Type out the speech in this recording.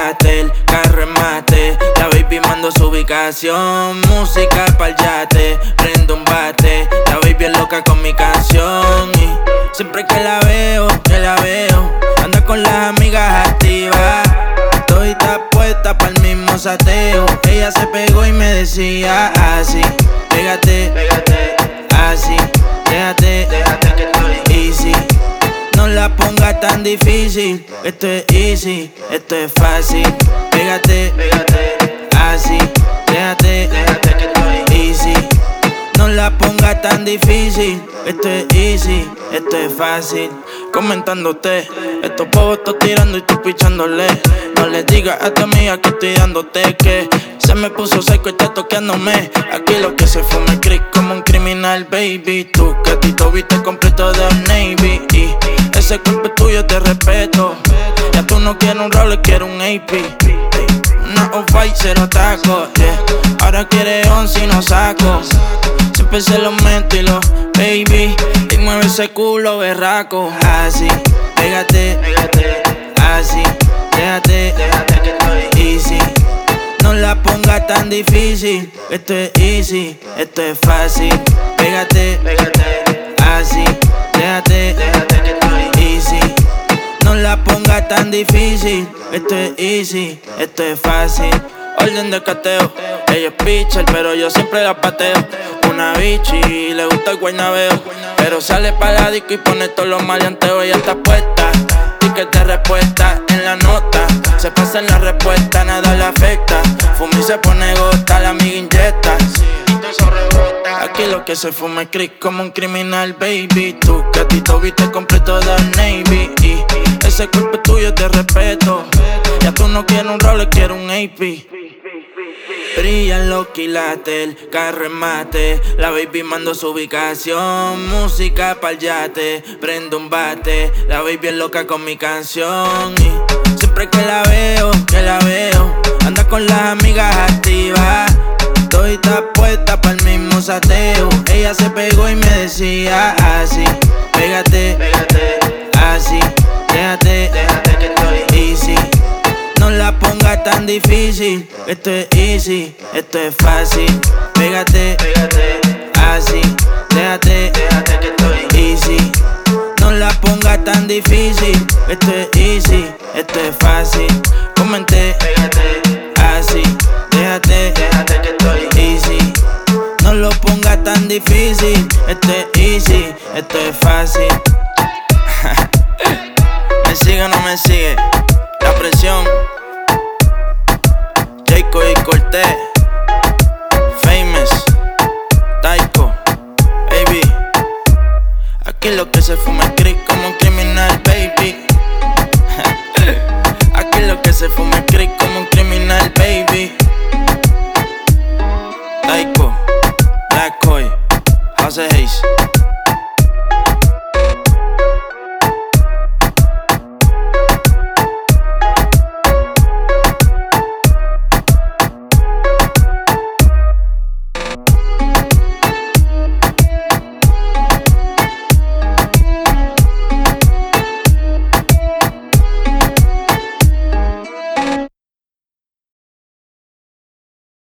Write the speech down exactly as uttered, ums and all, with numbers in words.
quilates, carro en mate. La baby mando su ubicación, música pa'l yate. Prendo un bate, la baby es loca con mi canción. Y siempre que la veo, que la veo, anda con las amigas activas. Todita puesta pa'l mismo sateo. Ella se pegó y me decía así: pégate, pégate, así, déjate, déjate que estoy easy. No la pongas tan difícil, esto es easy, esto es fácil. Pégate, pégate, así, déjate, déjate que estoy easy. No la pongas tan difícil, esto es easy, esto es fácil. Comentándote, estos pavos estoy tirando y estoy pichándole. No le digas a tu amiga que estoy dándote que se me puso seco y está toqueándome. Aquí lo que se fuma es crick como un criminal, baby. Tu gatito viste completo de Navy y ese cuerpo es tuyo, te respeto. Ya tú no quieres un roller, quieres un A P. Una off-white, cero taco, yeah. Ahora quiere once y no saco. Siempre se lo meto y lo, baby, y mueve ese culo berraco. Así, pégate, pégate, así, déjate, déjate que estoy easy. No la pongas tan difícil, esto es easy, esto es fácil. Pégate, pégate, así, déjate, déjate que estoy easy. No la pongas tan difícil, esto es easy, esto es fácil. Orden de cateo, ella es pitcher, pero yo siempre la pateo. Una bichi, le gusta el guaynabeo, pero sale pa' la disco y pone todos los maleanteos. Ella está puesta, ticket de respuesta en la nota. Se pasa en la respuesta, nada le afecta. Fuma y se pone gota, la amiga inyecta. Aquí lo que se fuma es crick como un criminal, baby. Tu gatito viste completo de Navy y ese cuerpo es tuyo, te respeto. Ya tú no quieres un roller, quieres un A P. Brillan los quilates, el carro en mate. La baby mando su ubicación, música pa'l yate. Prendo un bate, la baby es loca con mi canción. Y siempre que la veo, que la veo, anda con las amigas activas. Todita puesta pa'l mismo sateo. Ella se pegó y me decía así: pégate, pégate, así, déjate, déjate que estoy easy. No la pongas tan difícil, esto es easy, esto es fácil. Pégate, pégate, así, déjate, déjate que estoy easy. No la pongas tan difícil, esto es easy, esto es fácil. Comenté, pégate, así, déjate, déjate que estoy easy. No lo pongas tan difícil, esto es easy, esto es fácil. ¿Me sigue o no me sigue? La presión, Jayco y Cortez, Famous, Taiko, baby. Aquí lo que se fuma es crick como un criminal, baby. Aquí lo que se fuma es crick como un criminal, baby. Taiko, Black Coy, House of Haze.